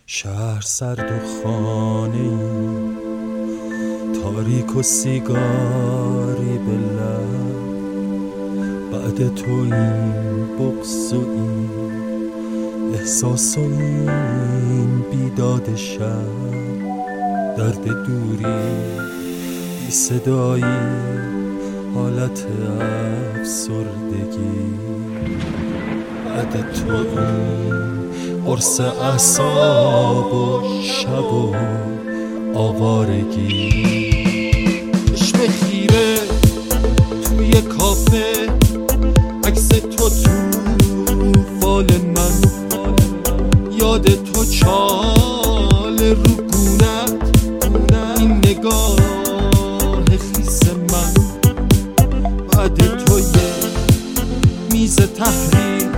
شهر سرد و خانه ای تاریک و سیگاری به لب، بعد تو این بغض و این احساس و این بیداد شب، درد دوری بی صدایی حالت افسردگی، بعد تو این قرص اعصاب و شب و آوارگی. چشم خیره توی کافه، عکس تو تو فال من، یاد تو چال رو گونت، این نگاه خیس من، بعد تو یه میز تحریر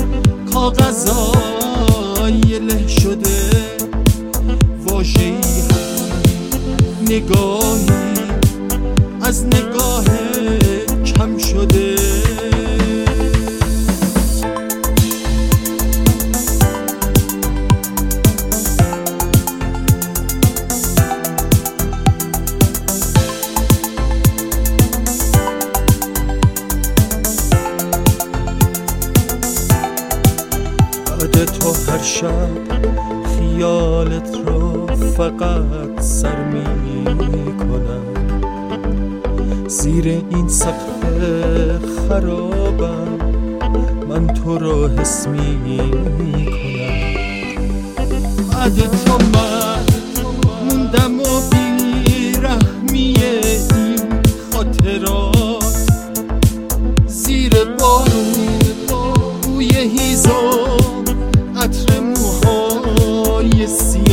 کاغذای له شده، واژه‌ای نگاهی از نگاه کم شده. بعد تو هر شب خیالت رو فقط سر می کنم، زیر این سقف خرابم من تو رو حس می کنم. بعد تو من موندم و بیرحمی این خاطرات، زیر بارون بوی هیزم، عطر موهای سیاه،